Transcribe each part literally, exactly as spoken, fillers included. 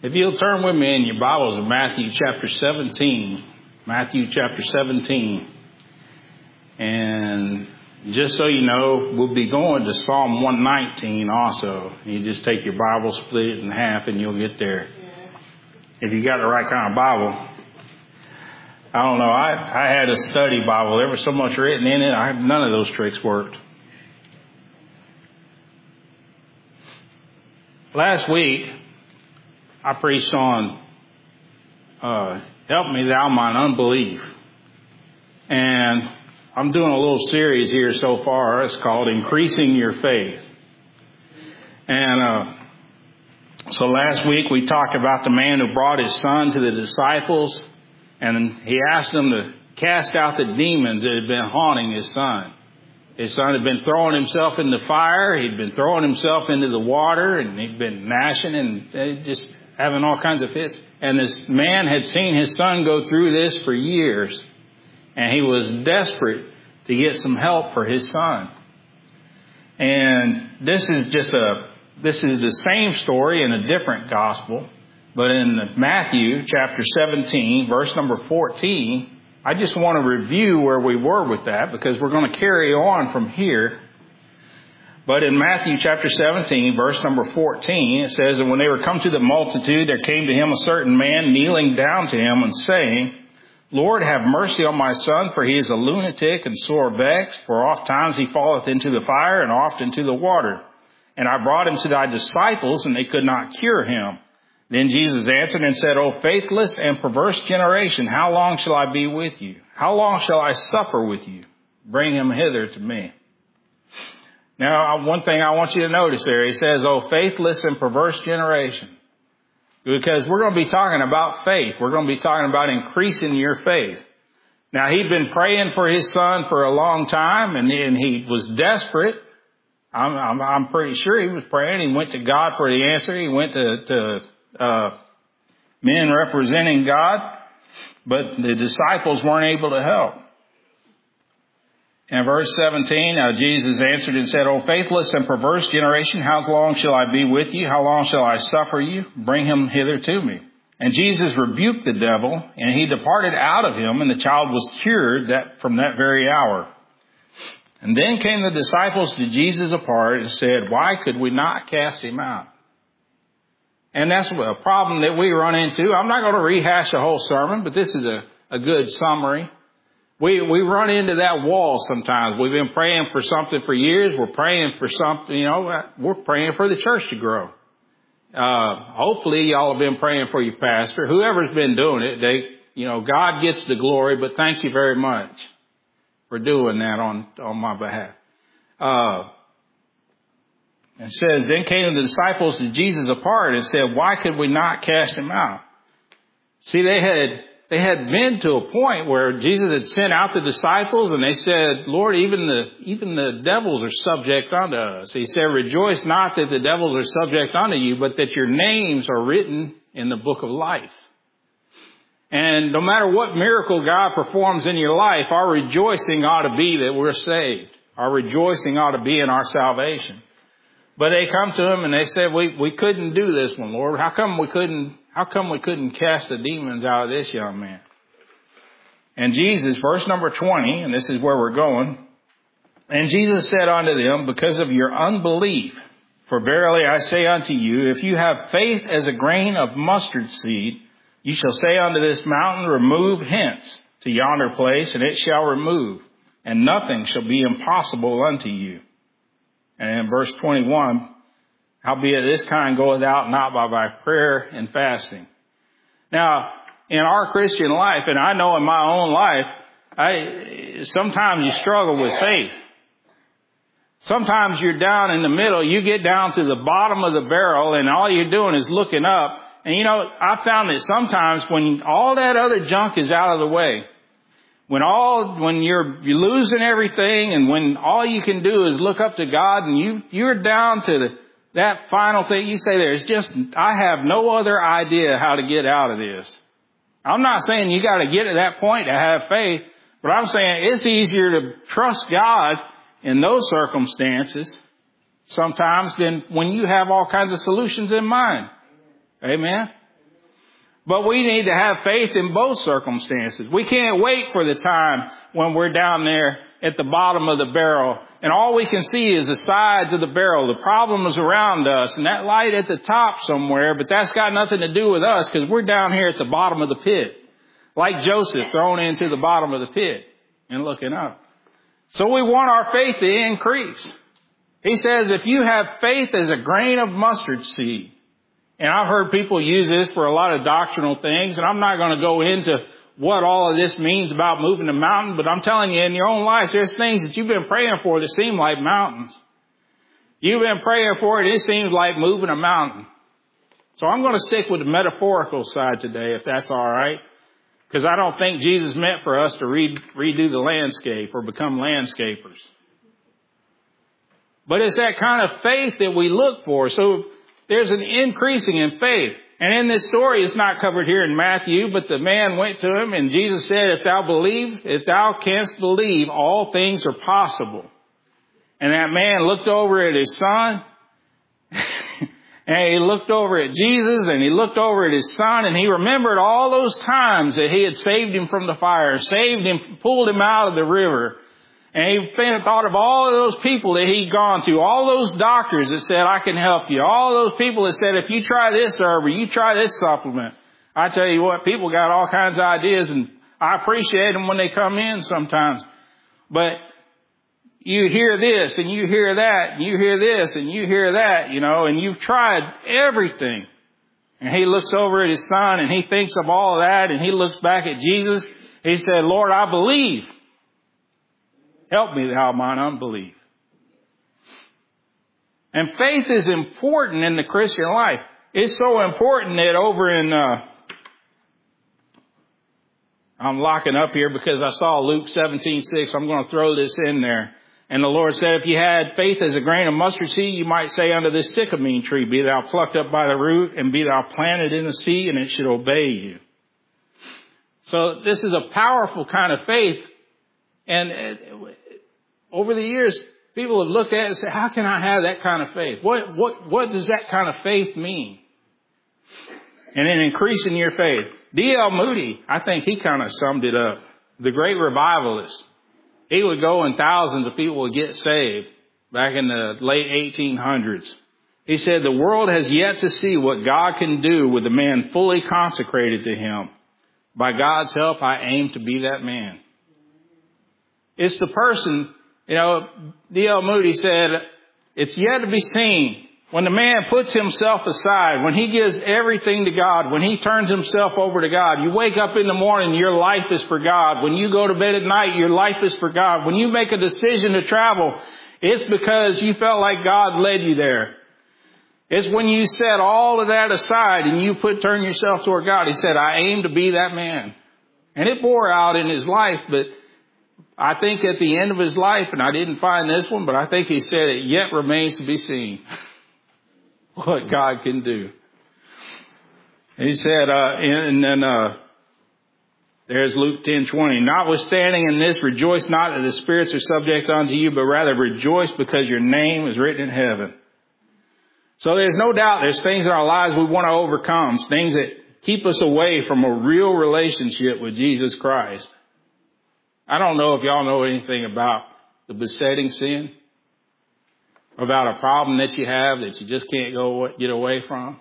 If you'll turn with me in your Bibles to Matthew chapter seventeen. Matthew chapter seventeen. And just so you know, we'll be going to Psalm one nineteen also. You just take your Bible, split it in half, and you'll get there. If you got the right kind of Bible. I don't know. I, I had a study Bible. There was so much written in it. I, none of those tricks worked. Last week, I preached on, uh, help me thou mine unbelief. And I'm doing a little series here so far. It's called Increasing Your Faith. And, uh, so last week we talked about the man who brought his son to the disciples, and he asked them to cast out the demons that had been haunting his son. His son had been throwing himself in the fire. He'd been throwing himself into the water, and he'd been gnashing and just having all kinds of fits. And this man had seen his son go through this for years, and he was desperate to get some help for his son. And this is just a, this is the same story in a different gospel, but in Matthew chapter seventeen, verse number fourteen, I just want to review where we were with that because we're going to carry on from here. But in Matthew chapter seventeen, verse number fourteen, it says, "And when they were come to the multitude, there came to him a certain man kneeling down to him and saying, Lord, have mercy on my son, for he is a lunatic and sore vexed, for oft times he falleth into the fire and oft into the water. And I brought him to thy disciples, and they could not cure him. Then Jesus answered and said, O faithless and perverse generation, how long shall I be with you? How long shall I suffer with you? Bring him hither to me." Now, one thing I want you to notice there, he says, O faithless and perverse generation. Because we're going to be talking about faith. We're going to be talking about increasing your faith. Now, he'd been praying for his son for a long time, and, and he was desperate. I'm, I'm, I'm pretty sure he was praying. He went to God for the answer. He went to, to uh, men representing God, but the disciples weren't able to help. In verse seventeen, now Jesus answered and said, O faithless and perverse generation, how long shall I be with you? How long shall I suffer you? Bring him hither to me. And Jesus rebuked the devil, and he departed out of him, and the child was cured that from that very hour. And then came the disciples to Jesus apart and said, Why could we not cast him out? And that's a problem that we run into. I'm not going to rehash the whole sermon, but this is a, a good summary. We we run into that wall sometimes. We've been praying for something for years. We're praying for something, you know, we're praying for the church to grow. Uh, hopefully y'all have been praying for your pastor. Whoever's been doing it, they, you know, God gets the glory, but thank you very much for doing that on, on my behalf. Uh, it says, Then came the disciples to Jesus apart and said, Why could we not cast him out? See, they had, they had been to a point where Jesus had sent out the disciples, and they said, Lord, even the, even the devils are subject unto us. He said, Rejoice not that the devils are subject unto you, but that your names are written in the book of life. And no matter what miracle God performs in your life, our rejoicing ought to be that we're saved. Our rejoicing ought to be in our salvation. But they come to him and they said, we, we couldn't do this one, Lord. How come we couldn't, how come we couldn't cast the demons out of this young man? And Jesus, verse number twenty, and this is where we're going. And Jesus said unto them, Because of your unbelief, for verily I say unto you, if you have faith as a grain of mustard seed, you shall say unto this mountain, Remove hence to yonder place, and it shall remove, and nothing shall be impossible unto you. And in verse twenty-one, howbeit this kind goeth out not by, by prayer and fasting. Now, in our Christian life, and I know in my own life, I sometimes you struggle with faith. Sometimes you're down in the middle, you get down to the bottom of the barrel, and all you're doing is looking up. And you know, I found that sometimes when all that other junk is out of the way, when all, when you're, you're losing everything, and when all you can do is look up to God, and you, you're down to the, that final thing, you say there's just, I have no other idea how to get out of this. I'm not saying you got to get to that point to have faith, but I'm saying it's easier to trust God in those circumstances sometimes than when you have all kinds of solutions in mind. Amen. But we need to have faith in both circumstances. We can't wait for the time when we're down there at the bottom of the barrel and all we can see is the sides of the barrel. The problem is around us and that light at the top somewhere, but that's got nothing to do with us because we're down here at the bottom of the pit. Like Joseph thrown into the bottom of the pit and looking up. So we want our faith to increase. He says if you have faith as a grain of mustard seed, and I've heard people use this for a lot of doctrinal things, and I'm not going to go into what all of this means about moving the mountain, but I'm telling you, in your own life, there's things that you've been praying for that seem like mountains. You've been praying for it, it seems like moving a mountain. So I'm going to stick with the metaphorical side today, if that's all right, because I don't think Jesus meant for us to re- redo the landscape or become landscapers. But it's that kind of faith that we look for. So there's an increasing in faith. And in this story, it's not covered here in Matthew, but the man went to him and Jesus said, if thou believe, if thou canst believe, all things are possible. And that man looked over at his son and he looked over at Jesus and he looked over at his son and he remembered all those times that he had saved him from the fire, saved him, pulled him out of the river. And he thought of all of those people that he'd gone to, all those doctors that said, I can help you, all those people that said, if you try this herb or you try this supplement. I tell you what, people got all kinds of ideas and I appreciate them when they come in sometimes. But you hear this and you hear that and you hear this and you hear that, you know, and you've tried everything. And he looks over at his son and he thinks of all of that and he looks back at Jesus. He said, Lord, I believe. Help me thou mine unbelief. And faith is important in the Christian life. It's so important that over in, uh, I'm locking up here because I saw Luke seventeen six. I'm going to throw this in there. And the Lord said, if you had faith as a grain of mustard seed, you might say unto this sycamore tree, be thou plucked up by the root and be thou planted in the sea, and it should obey you. So this is a powerful kind of faith. And over the years, people have looked at it and said, how can I have that kind of faith? What, what, what does that kind of faith mean? And then increasing your faith. D L Moody, I think he kind of summed it up. The great revivalist. He would go and thousands of people would get saved back in the late eighteen hundreds. He said, the world has yet to see what God can do with a man fully consecrated to him. By God's help, I aim to be that man. It's the person, you know, D L Moody said, it's yet to be seen when the man puts himself aside, when he gives everything to God, when he turns himself over to God. You wake up in the morning, your life is for God. When you go to bed at night, your life is for God. When you make a decision to travel, it's because you felt like God led you there. It's when you set all of that aside and you put turn yourself toward God. He said, I aim to be that man. And it bore out in his life, but I think at the end of his life, and I didn't find this one, but I think he said it yet remains to be seen what God can do. He said, uh, and then, uh, there's Luke ten twenty. Notwithstanding in this, rejoice not that the spirits are subject unto you, but rather rejoice because your name is written in heaven. So there's no doubt there's things in our lives we want to overcome, things that keep us away from a real relationship with Jesus Christ. I don't know if y'all know anything about the besetting sin, about a problem that you have that you just can't go get away from.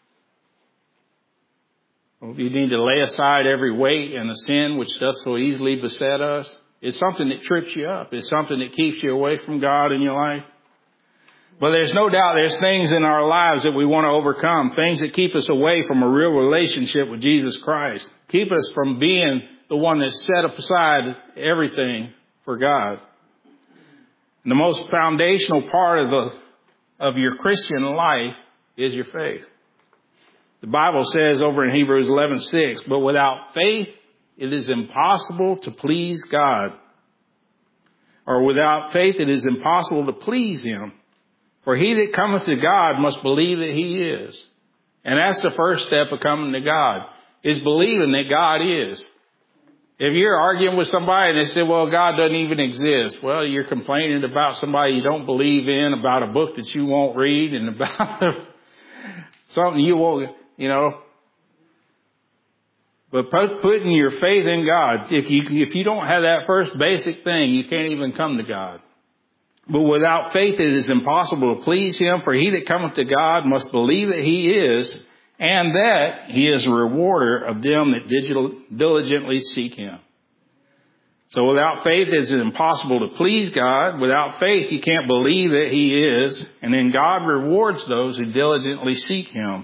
You need to lay aside every weight and the sin which doth so easily beset us. It's something that trips you up. It's something that keeps you away from God in your life. But there's no doubt there's things in our lives that we want to overcome, things that keep us away from a real relationship with Jesus Christ, keep us from being the one that set aside everything for God. And the most foundational part of the of your Christian life is your faith. The Bible says over in Hebrews eleven six, but without faith it is impossible to please God. Or without faith it is impossible to please Him. For he that cometh to God must believe that He is. And that's the first step of coming to God, is believing that God is. If you're arguing with somebody and they say, well, God doesn't even exist. Well, you're complaining about somebody you don't believe in, about a book that you won't read, and about something you won't, you know. But put, putting your faith in God, if you, if you don't have that first basic thing, you can't even come to God. But without faith it is impossible to please Him, for he that cometh to God must believe that He is, and that He is a rewarder of them that diligently seek Him. So without faith it is impossible to please God. Without faith you can't believe that He is, and then God rewards those who diligently seek Him.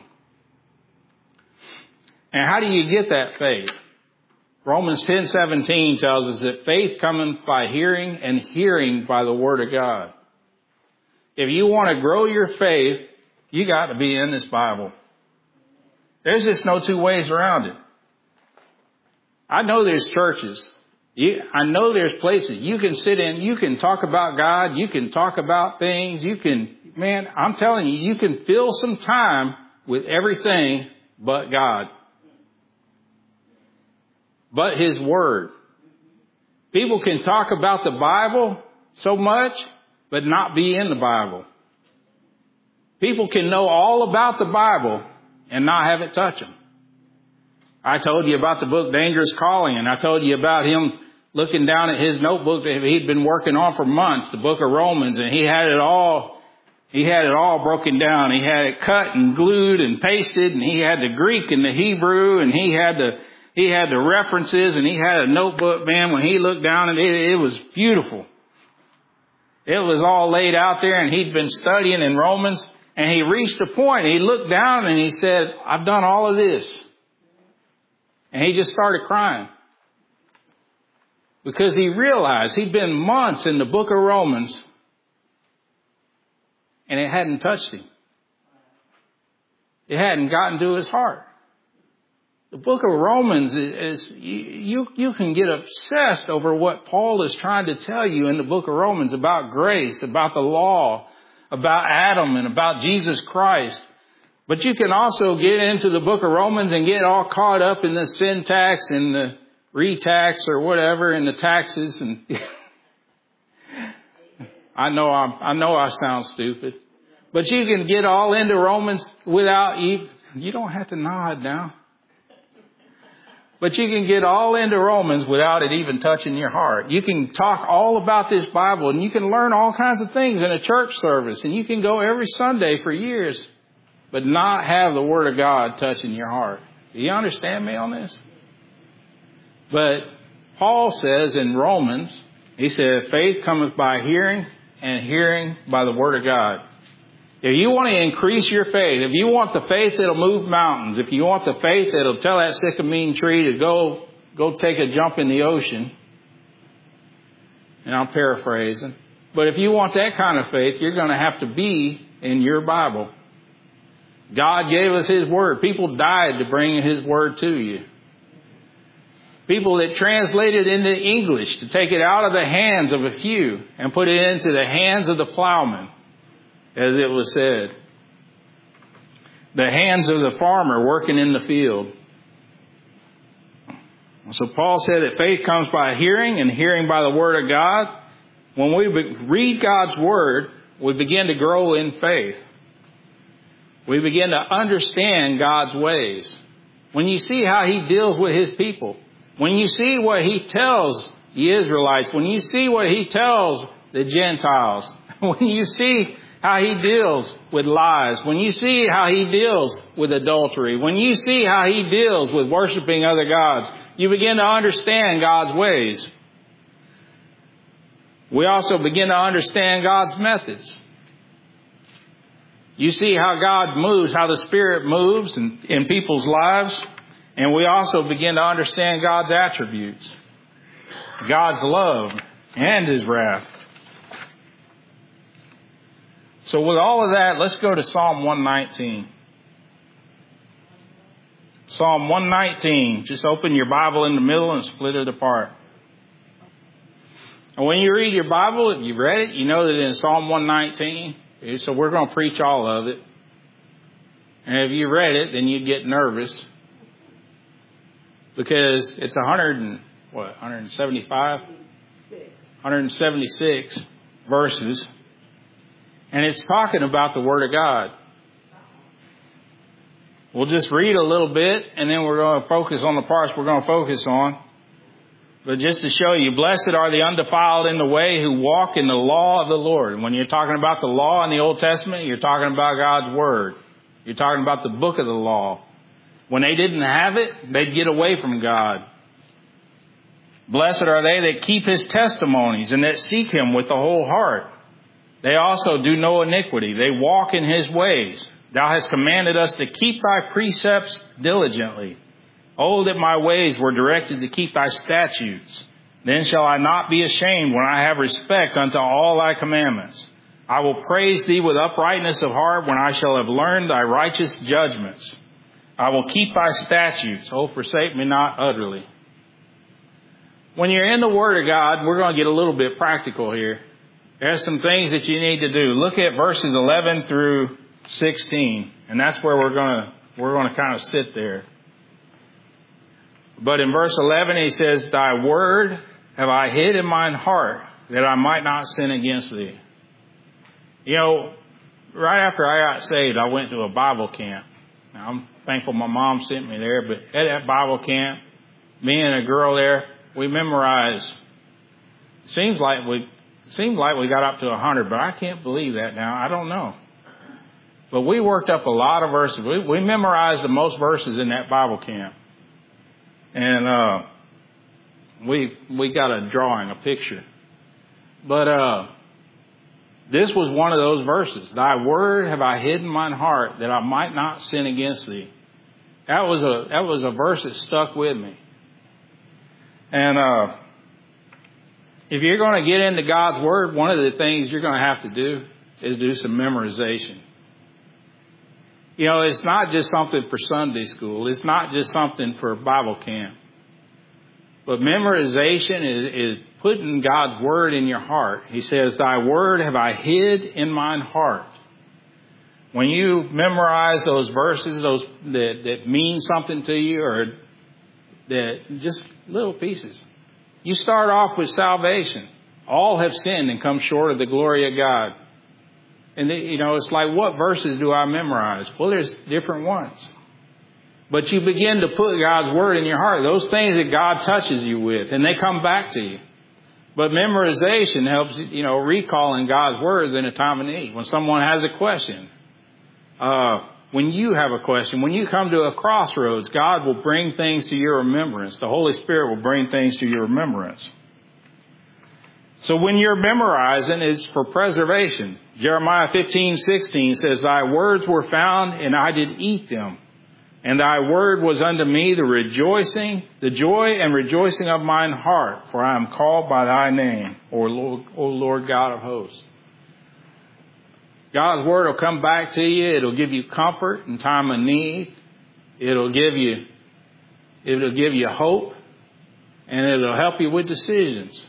And how do you get that faith? Romans ten seventeen tells us that faith cometh by hearing, and hearing by the Word of God. If you want to grow your faith, you got to be in this Bible. There's just no two ways around it. I know there's churches. You, I know there's places you can sit in, you can talk about God, you can talk about things, you can, man, I'm telling you, you can fill some time with everything but God. But His Word. People can talk about the Bible so much, but not be in the Bible. People can know all about the Bible and not have it touch them. I told you about the book Dangerous Calling, and I told you about him looking down at his notebook that he'd been working on for months, the book of Romans, and he had it all, he had it all broken down. He had it cut and glued and pasted, and he had the Greek and the Hebrew, and he had the He had the references, and he had a notebook, man. When he looked down at it, it was beautiful. It was all laid out there, and he'd been studying in Romans, and he reached a point. He looked down and he said, I've done all of this. And he just started crying. Because he realized he'd been months in the book of Romans, and it hadn't touched him. It hadn't gotten to his heart. The book of Romans is, you, you can get obsessed over what Paul is trying to tell you in the book of Romans about grace, about the law, about Adam, and about Jesus Christ. But you can also get into the book of Romans and get all caught up in the sin tax and the re-tax or whatever, and the taxes. And I know I'm, I know I sound stupid, but you can get all into Romans without even, you don't have to nod now. But you can get all into Romans without it even touching your heart. You can talk all about this Bible, and you can learn all kinds of things in a church service, and you can go every Sunday for years, but not have the Word of God touching your heart. Do you understand me on this? But Paul says in Romans, he said, faith cometh by hearing, and hearing by the Word of God. If you want to increase your faith, if you want the faith that'll move mountains, if you want the faith that'll tell that sycamore tree to go, go take a jump in the ocean, and I'm paraphrasing, but if you want that kind of faith, you're going to have to be in your Bible. God gave us His Word. People died to bring His Word to you. People that translated into English to take it out of the hands of a few and put it into the hands of the plowman. As it was said, the hands of the farmer working in the field. So Paul said that faith comes by hearing, and hearing by the Word of God. When we read God's Word, we begin to grow in faith. We begin to understand God's ways. When you see how He deals with His people, when you see what He tells the Israelites, when you see what He tells the Gentiles, when you see how He deals with lies, when you see how He deals with adultery, when you see how He deals with worshiping other gods, you begin to understand God's ways. We also begin to understand God's methods. You see how God moves, how the Spirit moves in, in people's lives, and we also begin to understand God's attributes, God's love and His wrath. So with all of that, let's go to Psalm one nineteen. Psalm one nineteen. Just open your Bible in the middle and split it apart. And when you read your Bible, if you've read it, you know that in Psalm one nineteen, so we're going to preach all of it. And if you read it, then you'd get nervous. Because it's one hundred and, what, one seventy-five? one seventy-six verses. And it's talking about the Word of God. We'll just read a little bit, and then we're going to focus on the parts we're going to focus on. But just to show you, blessed are the undefiled in the way who walk in the law of the Lord. And when you're talking about the law in the Old Testament, you're talking about God's Word. You're talking about the book of the law. When they didn't have it, they'd get away from God. Blessed are they that keep His testimonies and that seek Him with the whole heart. They also do no iniquity. They walk in His ways. Thou hast commanded us to keep Thy precepts diligently. Oh, that my ways were directed to keep Thy statutes. Then shall I not be ashamed when I have respect unto all Thy commandments. I will praise Thee with uprightness of heart when I shall have learned Thy righteous judgments. I will keep Thy statutes. Oh, forsake me not utterly. When you're in the Word of God, we're going to get a little bit practical here. There's some things that you need to do. Look at verses eleven through sixteen, and that's where we're going to we're going to kind of sit there. But in verse eleven, he says, Thy word have I hid in mine heart, that I might not sin against Thee. You know, right after I got saved, I went to a Bible camp. Now, I'm thankful my mom sent me there, but at that Bible camp, me and a girl there, we memorized. It seems like we it seems like we got up to a hundred, but I can't believe that now. I don't know. But we worked up a lot of verses. We, we memorized the most verses in that Bible camp. And, uh, we, we got a drawing, a picture. But, uh, this was one of those verses. Thy word have I hid in mine heart that I might not sin against Thee. That was a, that was a verse that stuck with me. And, uh, if you're going to get into God's word, one of the things you're going to have to do is do some memorization. You know, it's not just something for Sunday school. It's not just something for Bible camp. But memorization is, is putting God's word in your heart. He says, Thy word have I hid in mine heart. When you memorize those verses, those that, that mean something to you, or that just little pieces. You start off with salvation. All have sinned and come short of the glory of God. And, they, you know, it's like, what verses do I memorize? Well, there's different ones. But you begin to put God's word in your heart. Those things that God touches you with, and they come back to you. But memorization helps, you know, recalling God's words in a time of need. When someone has a question, uh, when you have a question, when you come to a crossroads, God will bring things to your remembrance. The Holy Spirit will bring things to your remembrance. So when you're memorizing, it's for preservation. Jeremiah fifteen sixteen says, Thy words were found, and I did eat them. And Thy word was unto me the rejoicing, the joy and rejoicing of mine heart, for I am called by Thy name, O Lord, O Lord God of hosts. God's word will come back to you. It'll give you comfort in time of need. It'll give you, it'll give you hope, and it'll help you with decisions.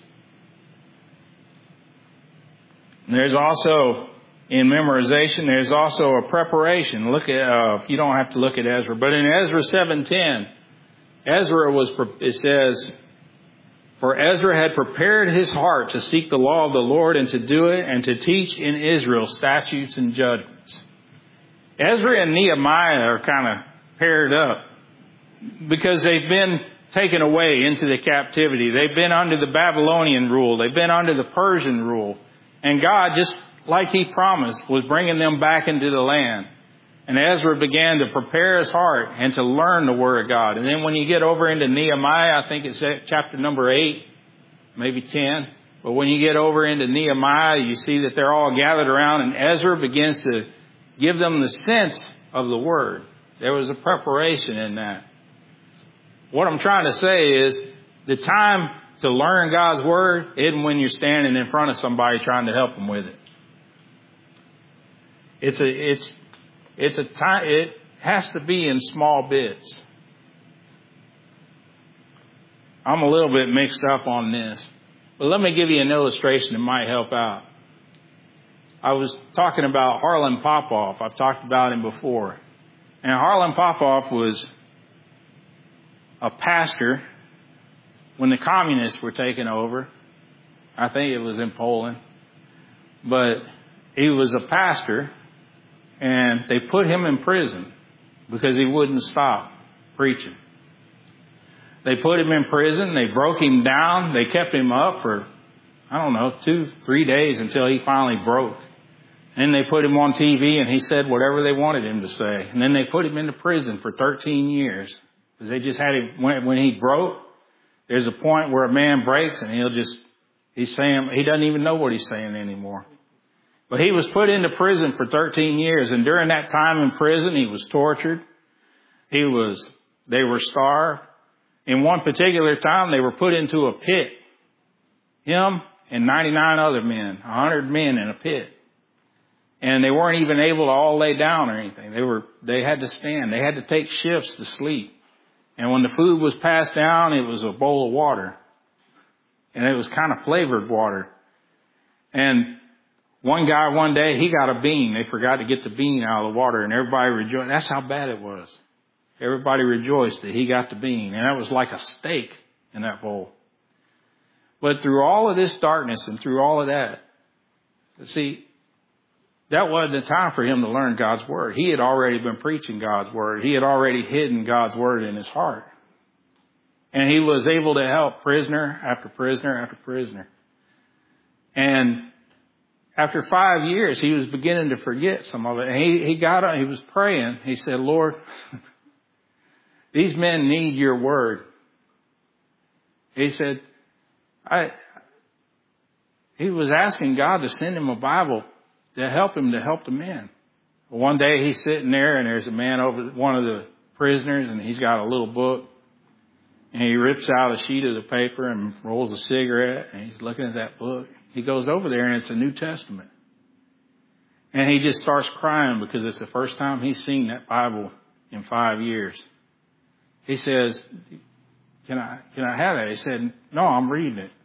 And there's also, in memorization, there's also a preparation. Look at, uh, you don't have to look at Ezra, but in Ezra seven ten, Ezra was, it says, For Ezra had prepared his heart to seek the law of the Lord and to do it and to teach in Israel statutes and judgments. Ezra and Nehemiah are kind of paired up because they've been taken away into the captivity. They've been under the Babylonian rule. They've been under the Persian rule. And God, just like He promised, was bringing them back into the land. And Ezra began to prepare his heart and to learn the Word of God. And then when you get over into Nehemiah, I think it's chapter number eight, maybe ten. But when you get over into Nehemiah, you see that they're all gathered around, and Ezra begins to give them the sense of the Word. There was a preparation in that. What I'm trying to say is the time to learn God's Word isn't when you're standing in front of somebody trying to help them with it. It's a, it's, it's a time, it has to be in small bits. I'm a little bit mixed up on this, but let me give you an illustration that might help out. I was talking about Harlan Popoff. I've talked about him before. And Harlan Popoff was a pastor when the communists were taking over. I think it was in Poland. But he was a pastor, and they put him in prison. because he wouldn't stop preaching. They put him in prison. They broke him down. They kept him up for, I don't know, two, three days until he finally broke. And they put him on T V and he said whatever they wanted him to say. And then they put him into prison for thirteen years. Because they just had him, when, when he broke, there's a point where a man breaks and he'll just, he's saying, he doesn't even know what he's saying anymore. But he was put into prison for thirteen years. And during that time in prison, he was tortured. He was, they were starved. In one particular time, they were put into a pit. Him and ninety-nine other men, one hundred men in a pit. And they weren't even able to all lay down or anything. They were, they had to stand. They had to take shifts to sleep. And when the food was passed down, it was a bowl of water. And it was kind of flavored water. And one guy one day, he got a bean. They forgot to get the bean out of the water and everybody rejoiced. That's how bad it was. Everybody rejoiced that he got the bean. And that was like a steak in that bowl. But through all of this darkness and through all of that, see, that wasn't the time for him to learn God's word. He had already been preaching God's word. He had already hidden God's word in his heart. And he was able to help prisoner after prisoner after prisoner. And after five years, he was beginning to forget some of it. And he, he got up, he was praying. He said, Lord, these men need your word. He said, I, he was asking God to send him a Bible to help him to help the men. Well, one day he's sitting there and there's a man over one of the prisoners and he's got a little book and he rips out a sheet of the paper and rolls a cigarette and he's looking at that book. He goes over there and it's a New Testament. And he just starts crying because it's the first time he's seen that Bible in five years. He says, can I, can I have that? He said, no, I'm reading it.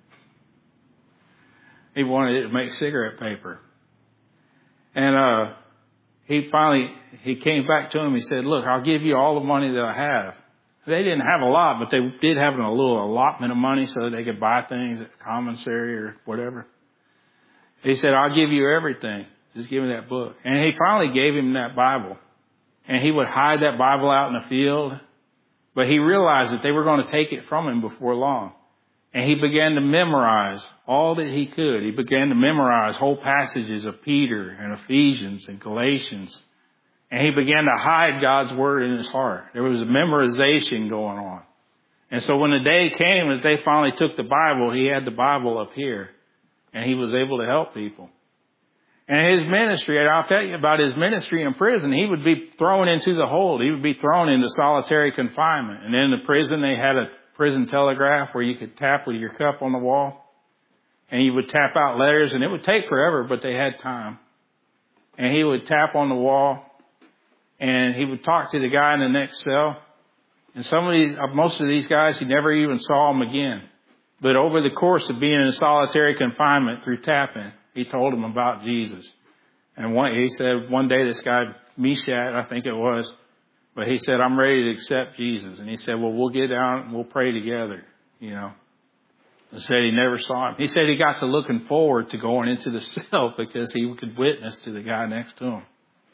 He wanted it to make cigarette paper. And, uh, he finally, he came back to him. He said, look, I'll give you all the money that I have. They didn't have a lot, but they did have a little allotment of money so that they could buy things at commissary or whatever. He said, I'll give you everything. Just give me that book. And he finally gave him that Bible. And he would hide that Bible out in the field. But he realized that they were going to take it from him before long. And he began to memorize all that he could. He began to memorize whole passages of Peter and Ephesians and Galatians. And he began to hide God's word in his heart. There was a memorization going on. And so when the day came that they finally took the Bible, he had the Bible up here. And he was able to help people. And his ministry, and I'll tell you about his ministry in prison, he would be thrown into the hold. He would be thrown into solitary confinement. And in the prison, they had a prison telegraph where you could tap with your cup on the wall. And you would tap out letters, and it would take forever, but they had time. And he would tap on the wall, and he would talk to the guy in the next cell. And some of these, most of these guys, he never even saw them again. But over the course of being in solitary confinement through tapping, he told him about Jesus. And one, he said one day this guy, Meshat, I think it was, but he said, I'm ready to accept Jesus. And he said, well, we'll get down and we'll pray together, you know. He said he never saw him. He said he got to looking forward to going into the cell because he could witness to the guy next to him.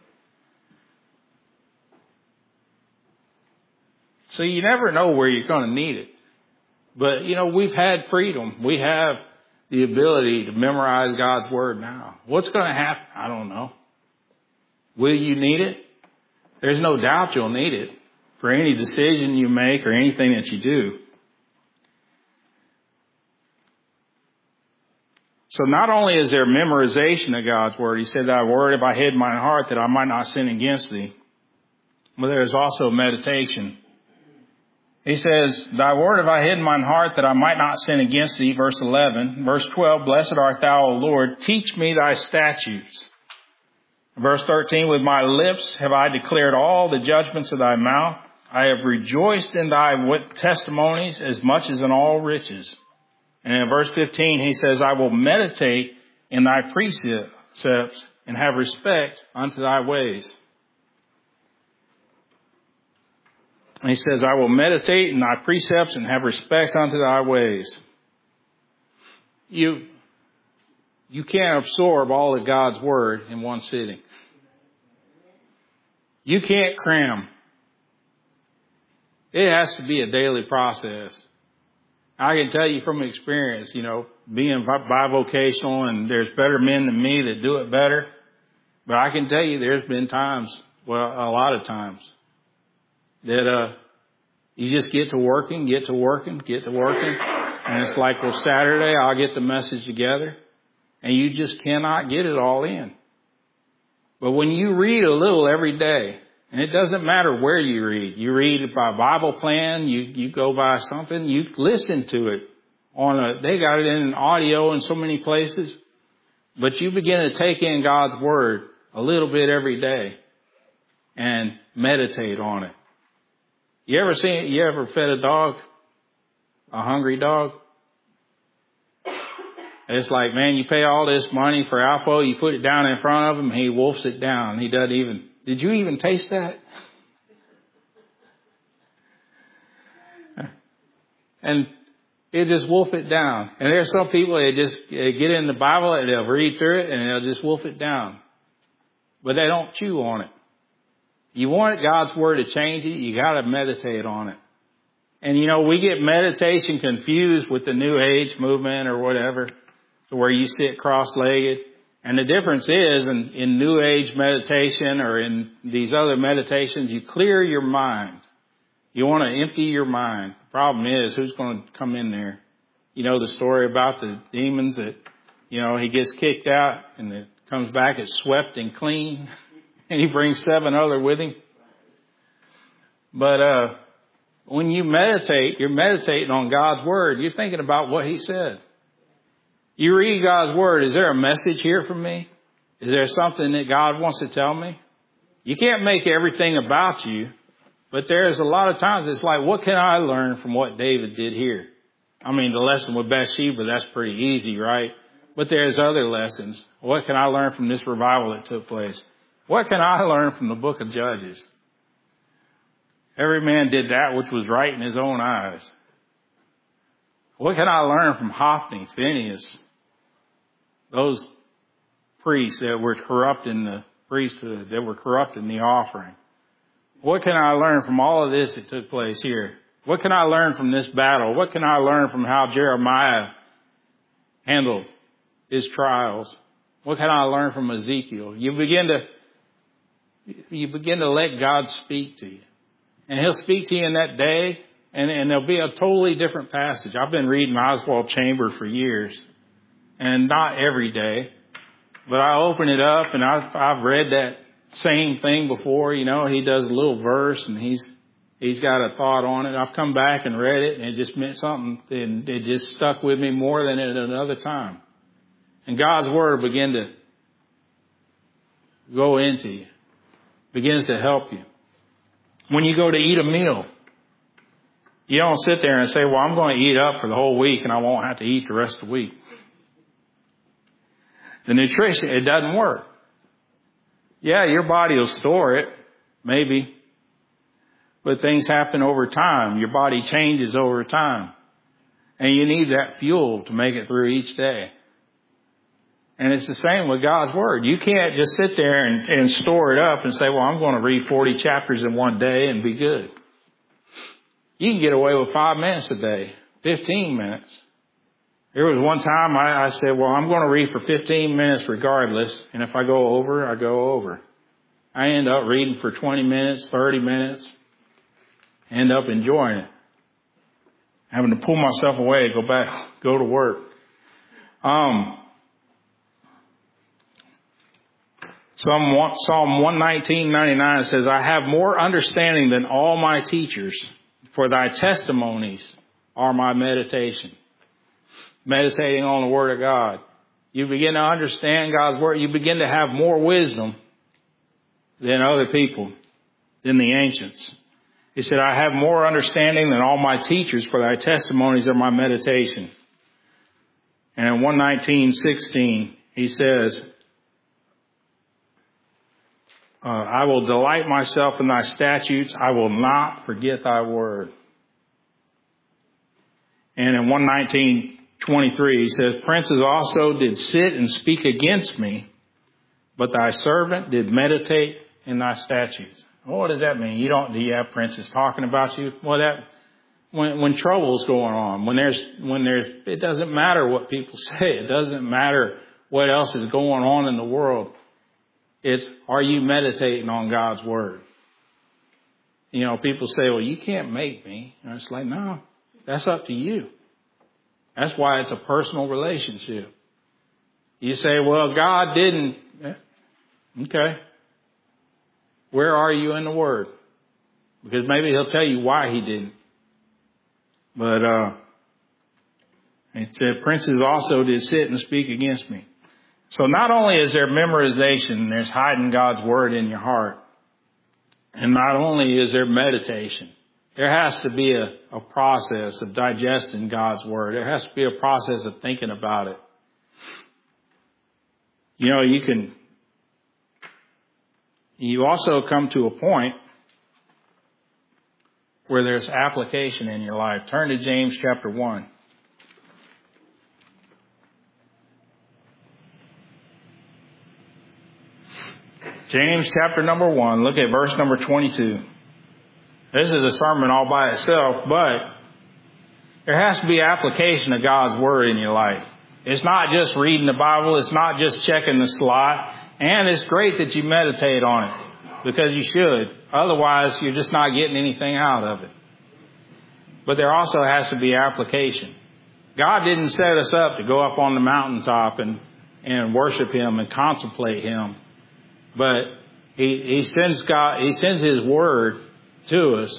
So you never know where you're going to need it. But, you know, we've had freedom. We have the ability to memorize God's word now. What's going to happen? I don't know. Will you need it? There's no doubt you'll need it for any decision you make or anything that you do. So not only is there memorization of God's word, he said, thy word have I hid in my heart that I might not sin against thee. But there is also meditation. He says, thy word have I hid in mine heart that I might not sin against thee. Verse eleven. Verse twelve, blessed art thou, O Lord. Teach me thy statutes. Verse thirteen, with my lips have I declared all the judgments of thy mouth. I have rejoiced in thy testimonies as much as in all riches. And in verse fifteen, he says, I will meditate in thy precepts and have respect unto thy ways. And he says, I will meditate in thy precepts and have respect unto thy ways. You, you can't absorb all of God's word in one sitting. You can't cram It has to be a daily process. I can tell you from experience, you know, being bivocational, and there's better men than me that do it better. But I can tell you there's been times, well, a lot of times, that uh you just get to working, get to working, get to working. And it's like, well, Saturday I'll get the message together. And you just cannot get it all in. But when you read a little every day, and it doesn't matter where you read, you read it by Bible plan, you, you go by something, you listen to it on a, they got it in audio in so many places, but you begin to take in God's Word a little bit every day and meditate on it. You ever seen, you ever fed a dog, a hungry dog? It's like, man, you pay all this money for Alpo, you put it down in front of him, he wolfs it down. He doesn't even, did you even taste that? And it just wolf it down. And there's some people that just they get in the Bible and they'll read through it and they'll just wolf it down. But they don't chew on it. You want God's Word to change it, you gotta meditate on it. And you know, we get meditation confused with the New Age movement or whatever, to where you sit cross-legged. And the difference is in, in New Age meditation or in these other meditations, you clear your mind. You want to empty your mind. The problem is, who's going to come in there? You know the story about the demons that, you know, he gets kicked out and it comes back, it's swept and clean. And he brings seven other with him. But, uh, when you meditate, you're meditating on God's Word. You're thinking about what He said. You read God's Word. Is there a message here for me? Is there something that God wants to tell me? You can't make everything about you, but there's a lot of times it's like, what can I learn from what David did here? I mean, the lesson with Bathsheba, that's pretty easy, right? But there's other lessons. What can I learn from this revival that took place? What can I learn from the book of Judges? Every man did that which was right in his own eyes. What can I learn from Hophni, Phinehas, those priests that were corrupt in the priesthood, that were corrupt in the offering? What can I learn from all of this that took place here? What can I learn from this battle? What can I learn from how Jeremiah handled his trials? What can I learn from Ezekiel? You begin to, you begin to let God speak to you. And He'll speak to you in that day, and, and there'll be a totally different passage. I've been reading Oswald Chambers for years, and not every day, but I open it up and I've, I've read that same thing before. You know, he does a little verse and he's, he's got a thought on it. I've come back and read it and it just meant something, and it just stuck with me more than at another time. And God's Word begin to go into you, begins to help you. When you go to eat a meal, you don't sit there and say, well, I'm going to eat up for the whole week and I won't have to eat the rest of the week. The nutrition, it doesn't work. Yeah, your body will store it, maybe. But things happen over time. Your body changes over time. And you need that fuel to make it through each day. And it's the same with God's Word. You can't just sit there and, and store it up and say, well, I'm going to read forty chapters in one day and be good. You can get away with five minutes a day, fifteen minutes. There was one time I, I said, well, I'm going to read for fifteen minutes regardless. And if I go over, I go over. I end up reading for twenty minutes, thirty minutes. End up enjoying it. Having to pull myself away, go back, go to work. Um, Psalm one nineteen, ninety-nine says, I have more understanding than all my teachers, for thy testimonies are my meditation. Meditating on the Word of God. You begin to understand God's Word. You begin to have more wisdom than other people, than the ancients. He said, I have more understanding than all my teachers, for thy testimonies are my meditation. And in one nineteen, sixteen, he says, uh, I will delight myself in thy statutes. I will not forget thy word. And in one nineteen, twenty-three, he says, princes also did sit and speak against me, but thy servant did meditate in thy statutes. Well, what does that mean? You don't, do you have princes talking about you? Well, that, when, when trouble's going on, when there's, when there's, it doesn't matter what people say. It doesn't matter what else is going on in the world. It's, are you meditating on God's word? You know, people say, well, you can't make me. And it's like, no, that's up to you. That's why it's a personal relationship. You say, well, God didn't. Okay. Where are you in the word? Because maybe he'll tell you why he didn't. But, uh, it said, princes also did sit and speak against me. So not only is there memorization, there's hiding God's word in your heart. And not only is there meditation, there has to be a, a process of digesting God's word. There has to be a process of thinking about it. You know, you can, you also come to a point where there's application in your life. Turn to James chapter one. James chapter number one, look at verse number twenty-two. This is a sermon all by itself, but there has to be application of God's word in your life. It's not just reading the Bible. It's not just checking the slot. And it's great that you meditate on it, because you should. Otherwise, you're just not getting anything out of it. But there also has to be application. God didn't set us up to go up on the mountaintop and, and worship him and contemplate him. But he, he sends God, he sends his word to us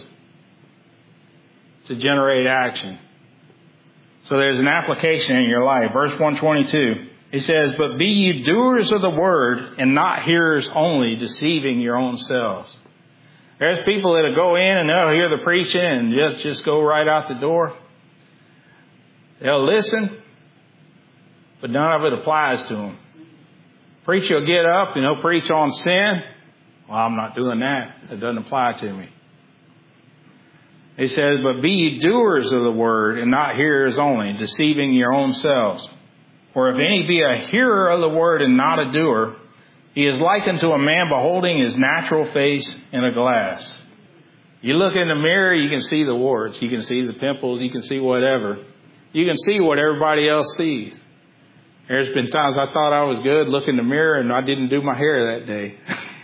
to generate action. So there's an application in your life. Verse one twenty-two, he says, but be ye doers of the word and not hearers only, deceiving your own selves. There's people that'll go in and they'll hear the preaching and just, just go right out the door. They'll listen, but none of it applies to them. Preacher will get up and he'll preach on sin. Well, I'm not doing that. It doesn't apply to me. He says, but be ye doers of the word and not hearers only, deceiving your own selves. For if any be a hearer of the word and not a doer, he is likened to a man beholding his natural face in a glass. You look in the mirror, you can see the warts, you can see the pimples, you can see whatever. You can see what everybody else sees. There's been times I thought I was good, look in the mirror, and I didn't do my hair that day.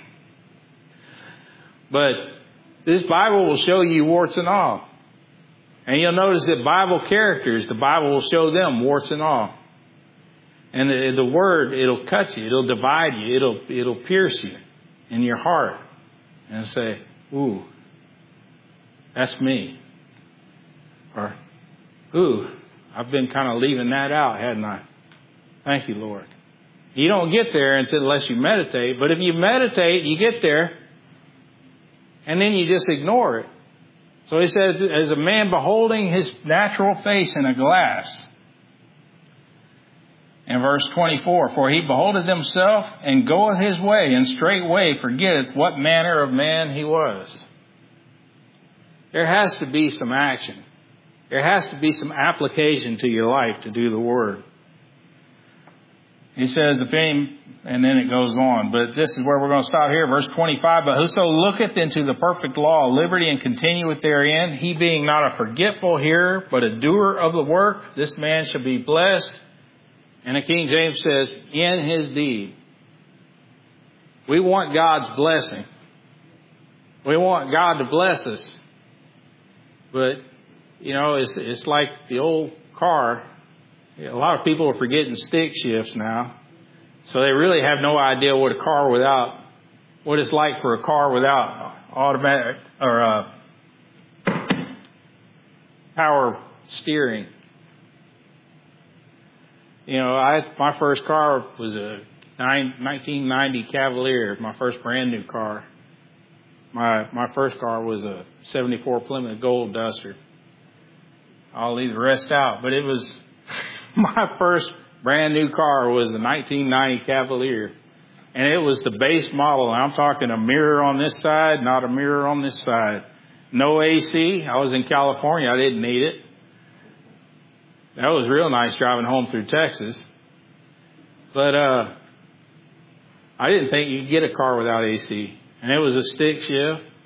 But this Bible will show you warts and all. And you'll notice that Bible characters, the Bible will show them warts and all. And the, the word, it'll cut you, it'll divide you, it'll it'll pierce you in your heart. And say, ooh, that's me. Or, ooh, I've been kind of leaving that out, hadn't I? Thank you, Lord. You don't get there until, unless you meditate. But if you meditate, you get there. And then you just ignore it. So he says, as a man beholding his natural face in a glass. In verse twenty-four, for he beholdeth himself and goeth his way, and straightway forgetteth what manner of man he was. There has to be some action. There has to be some application to your life to do the word. He says, if any, and then it goes on, but this is where we're going to stop here. Verse twenty-five, but whoso looketh into the perfect law of liberty and continueth therein, he being not a forgetful hearer, but a doer of the work, this man shall be blessed. And the King James says, in his deed. We want God's blessing. We want God to bless us. But, you know, it's, it's like the old car. A lot of people are forgetting stick shifts now. So they really have no idea what a car without, what it's like for a car without automatic or uh, power steering. You know, I my first car was a nineteen ninety Cavalier, my first brand new car. My my first car was a seventy-four Plymouth Gold Duster. I'll leave the rest out, but it was my first brand new car was a nineteen ninety Cavalier, and it was the base model. I'm talking a mirror on this side, not a mirror on this side. No A C. I was in California. I didn't need it. That was real nice driving home through Texas. But uh I didn't think you could get a car without A C. And it was a stick shift.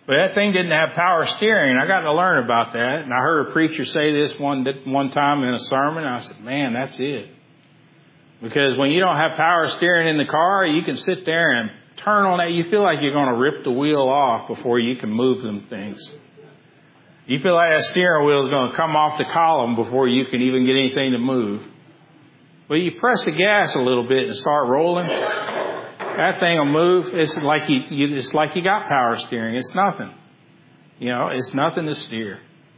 But that thing didn't have power steering. I got to learn about that. And I heard a preacher say this one, one time in a sermon. And I said, man, that's it. Because when you don't have power steering in the car, you can sit there and turn on that. You feel like you're going to rip the wheel off before you can move them things. You feel like that steering wheel is going to come off the column before you can even get anything to move. But you press the gas a little bit and start rolling. That thing will move. It's like you, you, it's like you got power steering. It's nothing. You know, it's nothing to steer.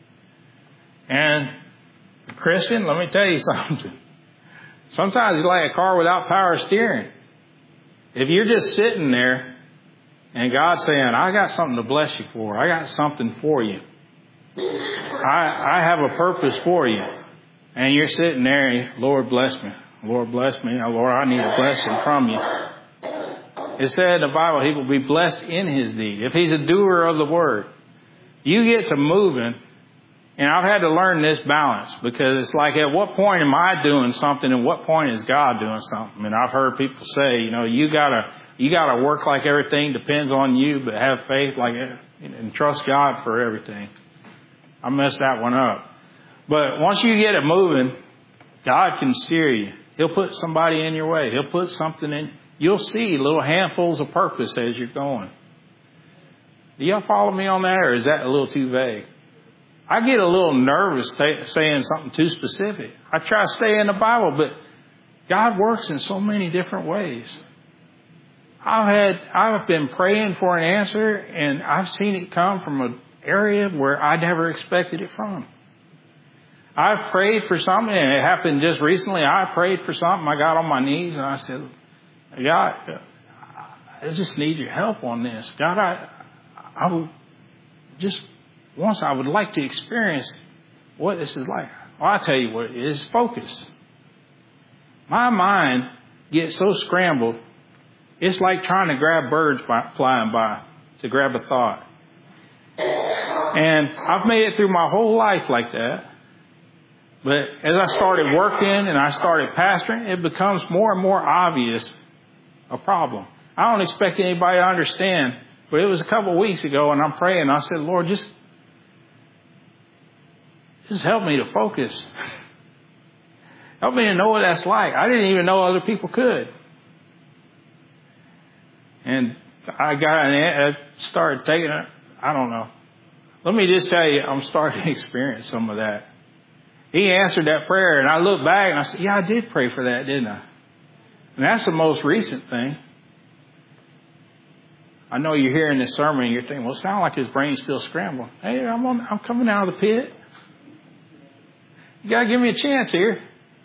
And Christian, let me tell you something. Sometimes it's like a car without power steering. If you're just sitting there and God's saying, I got something to bless you for. I got something for you. I, I have a purpose for you. And you're sitting there and, Lord, bless me. Lord, bless me. Oh, Lord, I need a blessing from you. It said in the Bible, he will be blessed in his deed. If he's a doer of the word, you get to moving. And I've had to learn this balance, because it's like, at what point am I doing something and what point is God doing something? And I've heard people say, you know, you gotta, you gotta work like everything depends on you, but have faith like, and trust God for everything. I messed that one up. But once you get it moving, God can steer you. He'll put somebody in your way. He'll put something in. You'll see little handfuls of purpose as you're going. Do y'all follow me on that, or is that a little too vague? I get a little nervous saying something too specific. I try to stay in the Bible, but God works in so many different ways. I've had, I've been praying for an answer, and I've seen it come from an area where I never expected it from. I've prayed for something, and it happened just recently. I prayed for something. I got on my knees and I said, God, I just need your help on this. God, I, I would just, once I would like to experience what this is like. Well, I'll tell you what it is, focus. My mind gets so scrambled, it's like trying to grab birds by, flying by, to grab a thought. And I've made it through my whole life like that. But as I started working and I started pastoring, it becomes more and more obvious a problem. I don't expect anybody to understand, but it was a couple of weeks ago, and I'm praying. I said, Lord, just, just help me to focus. Help me to know what that's like. I didn't even know other people could. And I got an, I started taking it. I don't know. Let me just tell you, I'm starting to experience some of that. He answered that prayer, and I looked back and I said, yeah, I did pray for that, didn't I? And that's the most recent thing. I know you're hearing this sermon and you're thinking, well, it sounds like his brain's still scrambling. Hey, I'm on, I'm coming out of the pit. You got to give me a chance here.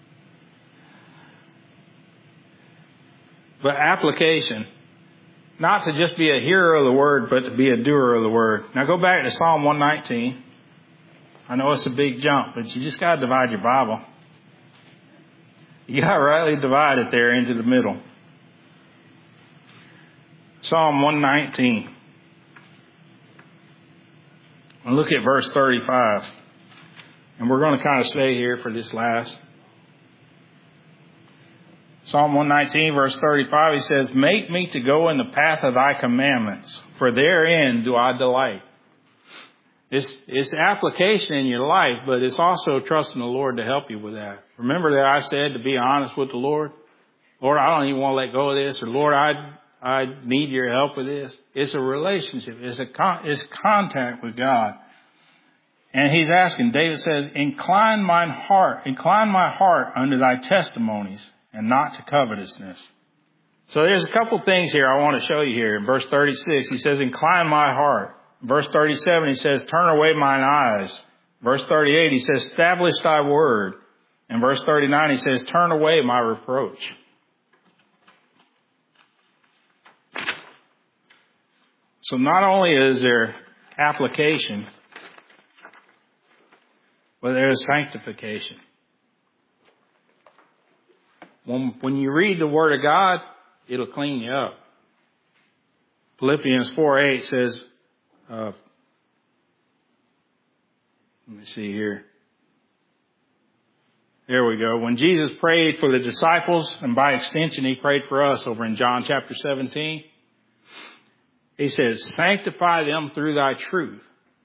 But application, not to just be a hearer of the word, but to be a doer of the word. Now go back to Psalm one nineteen. I know it's a big jump, but you just got to divide your Bible. You got to rightly divide it there into the middle. Psalm one nineteen. And look at verse thirty-five. And we're going to kind of stay here for this last. Psalm one nineteen, verse thirty-five, he says, make me to go in the path of thy commandments, for therein do I delight. It's, it's application in your life, but it's also trusting the Lord to help you with that. Remember that I said to be honest with the Lord? Lord, I don't even want to let go of this. Or Lord, I, I need your help with this. It's a relationship. It's a con- it's contact with God. And he's asking, David says, incline mine heart, incline my heart unto thy testimonies and not to covetousness. So there's a couple things here I want to show you here. In verse thirty-six, he says, incline my heart. Verse thirty-seven, he says, turn away mine eyes. Verse thirty-eight, he says, establish thy word. And verse thirty-nine, he says, turn away my reproach. So not only is there application, but there's sanctification. When, when you read the Word of God, it'll clean you up. Philippians four eight says, uh, let me see here. There we go. When Jesus prayed for the disciples, and by extension, he prayed for us over in John chapter seventeen. He says, sanctify them through thy truth.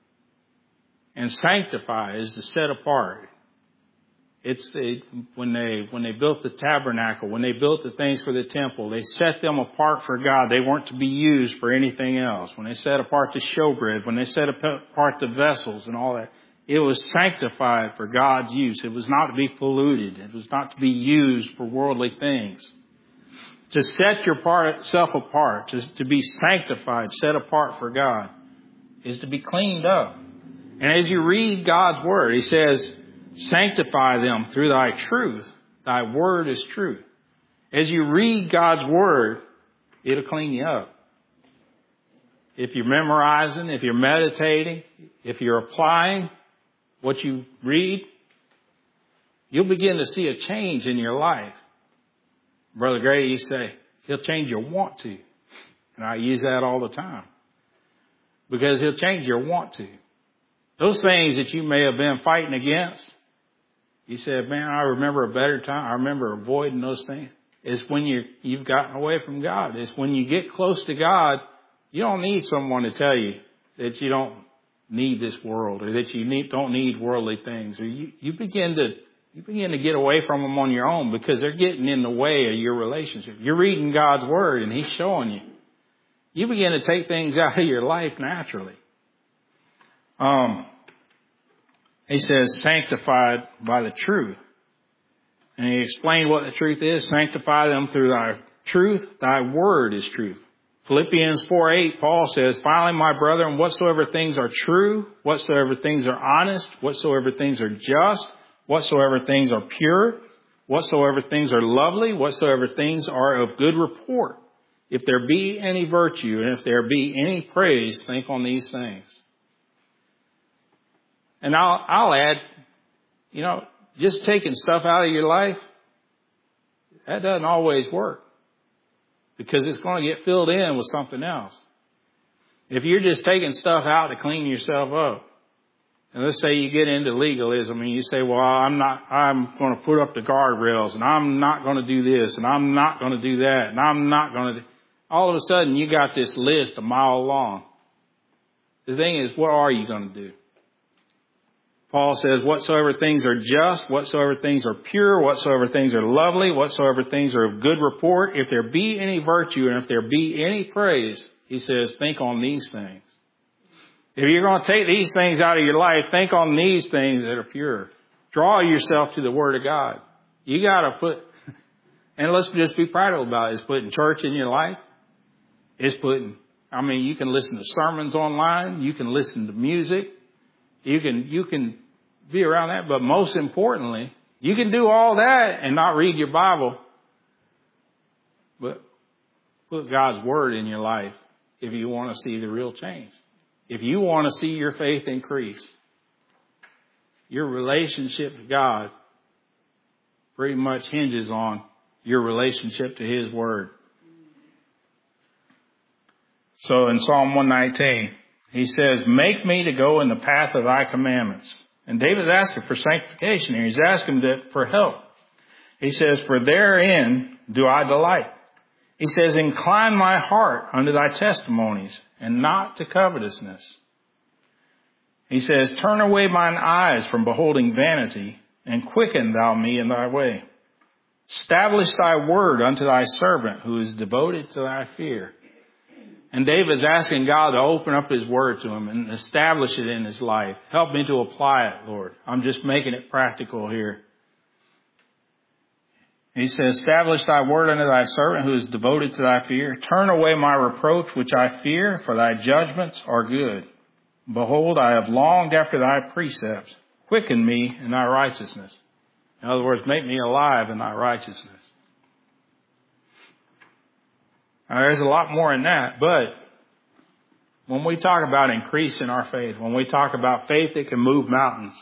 And sanctify is to set apart. It's the, when they, when they built the tabernacle, when they built the things for the temple, they set them apart for God. They weren't to be used for anything else. When they set apart the showbread, when they set apart the vessels and all that, it was sanctified for God's use. It was not to be polluted. It was not to be used for worldly things. To set yourself apart, to, to be sanctified, set apart for God, is to be cleaned up. And as you read God's word, he says, sanctify them through thy truth. Thy word is truth. As you read God's word, it'll clean you up. If you're memorizing, if you're meditating, if you're applying what you read, you'll begin to see a change in your life. Brother Grady used to say, he'll change your want to. And I use that all the time. Because he'll change your want to. Those things that you may have been fighting against, he said, man, I remember a better time. I remember avoiding those things. It's when you, you've gotten away from God. It's when you get close to God, you don't need someone to tell you that you don't need this world or that you need, don't need worldly things. Or you, you begin to You begin to get away from them on your own because they're getting in the way of your relationship. You're reading God's word and he's showing you. You begin to take things out of your life naturally. Um, he says, sanctified by the truth. And he explained what the truth is. Sanctify them through thy truth. Thy word is truth. Philippians four eight, Paul says, finally, my brethren, whatsoever things are true, whatsoever things are honest, whatsoever things are just, whatsoever things are pure, whatsoever things are lovely, whatsoever things are of good report. If there be any virtue and if there be any praise, think on these things. And I'll, I'll add, you know, just taking stuff out of your life, that doesn't always work because it's going to get filled in with something else. If you're just taking stuff out to clean yourself up, and let's say you get into legalism and you say, well, I'm not, I'm going to put up the guardrails and I'm not going to do this and I'm not going to do that and I'm not going to do, all of a sudden you got this list a mile long. The thing is, what are you going to do? Paul says, whatsoever things are just, whatsoever things are pure, whatsoever things are lovely, whatsoever things are of good report, if there be any virtue and if there be any praise, he says, think on these things. If you're going to take these things out of your life, think on these things that are pure. Draw yourself to the Word of God. You got to put, and let's just be practical about it. It's putting church in your life. It's putting, I mean, you can listen to sermons online. You can listen to music. You can, you can be around that. But most importantly, you can do all that and not read your Bible. But put God's Word in your life if you want to see the real change. If you want to see your faith increase, your relationship to God pretty much hinges on your relationship to His Word. So in Psalm one nineteen, he says, make me to go in the path of thy commandments. And David's asking for sanctification here. He's asking that for help. He says, for therein do I delight. He says, incline my heart unto thy testimonies and not to covetousness. He says, turn away mine eyes from beholding vanity and quicken thou me in thy way. Establish thy word unto thy servant who is devoted to thy fear. And David's asking God to open up his word to him and establish it in his life. Help me to apply it, Lord. I'm just making it practical here. He says, establish thy word unto thy servant who is devoted to thy fear. Turn away my reproach which I fear, for thy judgments are good. Behold, I have longed after thy precepts. Quicken me in thy righteousness. In other words, make me alive in thy righteousness. Now, there's a lot more in that, but when we talk about increasing our faith, when we talk about faith that can move mountains,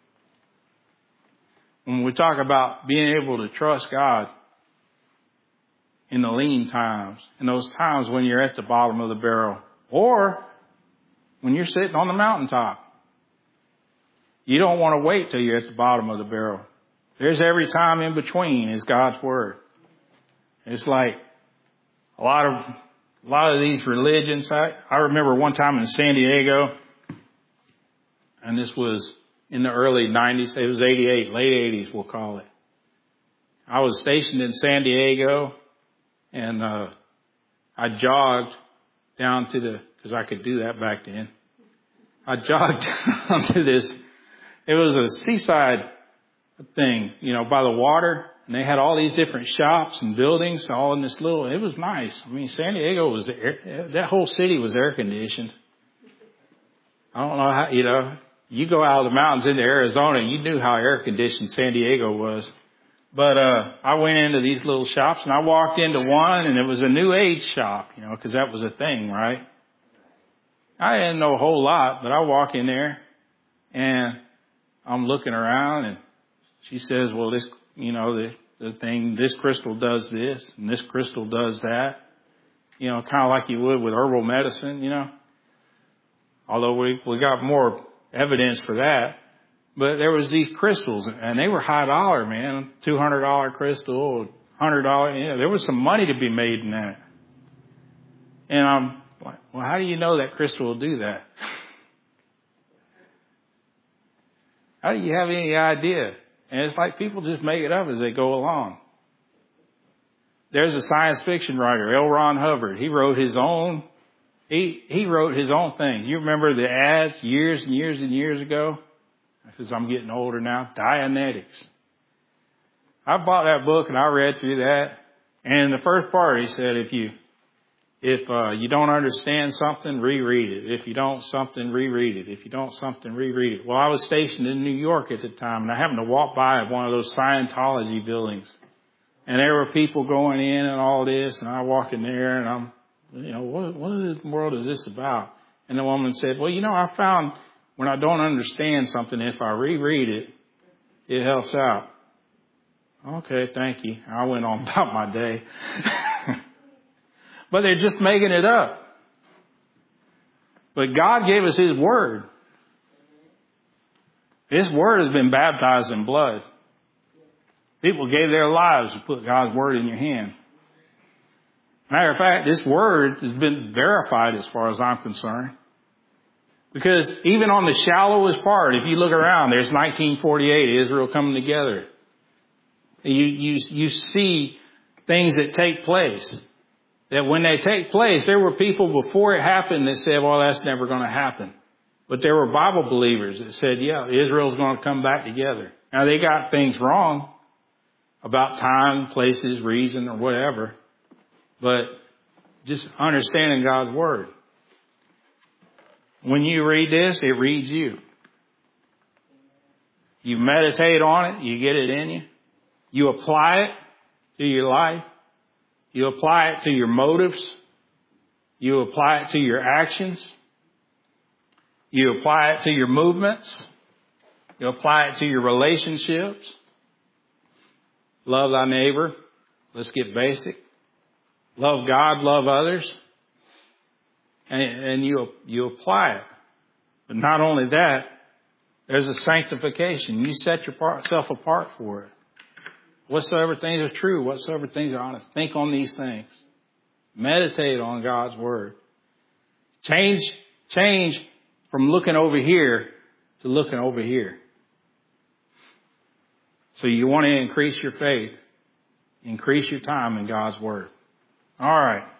when we talk about being able to trust God in the lean times, in those times when you're at the bottom of the barrel, or when you're sitting on the mountaintop, you don't want to wait till you're at the bottom of the barrel. There's every time in between is God's Word. It's like a lot of A lot of these religions, I, I remember one time in San Diego, and this was in the early nineties, it was eighty-eight, late eighties we'll call it. I was stationed in San Diego, and uh I jogged down to the, because I could do that back then. I jogged down to this, it was a seaside thing, you know, by the water. And they had all these different shops and buildings all in this little, it was nice. I mean, San Diego was, air, that whole city was air conditioned. I don't know how, you know, you go out of the mountains into Arizona and you knew how air conditioned San Diego was. But, uh, I went into these little shops and I walked into one and it was a new age shop, you know, cause that was a thing, right? I didn't know a whole lot, but I walk in there and I'm looking around and she says, well, this, you know, the, the thing, this crystal does this and this crystal does that, you know, kind of like you would with herbal medicine, you know, although we, we got more evidence for that. But there was these crystals and they were high dollar, man, two hundred dollars crystal, one hundred dollars. You know, there was some money to be made in that. And I'm like, well, how do you know that crystal will do that? How do you have any idea? And it's like people just make it up as they go along. There's a science fiction writer, L. Ron Hubbard. He wrote his own, he, he wrote his own thing. You remember the ads years and years and years ago? Because I'm getting older now. Dianetics. I bought that book and I read through that. And in the first part, he said, if you, if, uh, you don't understand something, reread it. If you don't something, reread it. If you don't something, reread it. Well, I was stationed in New York at the time and I happened to walk by one of those Scientology buildings. And there were people going in and all this, and I walk in there and I'm, you know, what, what in the world is this about? And the woman said, well, you know, I found when I don't understand something, if I reread it, it helps out. Okay, thank you. I went on about my day. But they're just making it up. But God gave us His Word. His Word has been baptized in blood. People gave their lives to put God's Word in your hand. Matter of fact, this Word has been verified as far as I'm concerned. Because even on the shallowest part, if you look around, there's nineteen forty-eight, Israel coming together. You, you, you see things that take place. That when they take place, there were people before it happened that said, well, that's never going to happen. But there were Bible believers that said, yeah, Israel's going to come back together. Now, they got things wrong about time, places, reason, or whatever. But just understanding God's Word. When you read this, it reads you. You meditate on it, you get it in you. You apply it to your life. You apply it to your motives. You apply it to your actions. You apply it to your movements. You apply it to your relationships. Love thy neighbor. Let's get basic. Love God, love others. And, and you, you apply it. But not only that, there's a sanctification. You set yourself apart for it. Whatsoever things are true, whatsoever things are honest, think on these things. Meditate on God's Word. Change, change from looking over here to looking over here. So you want to increase your faith, increase your time in God's Word. All right.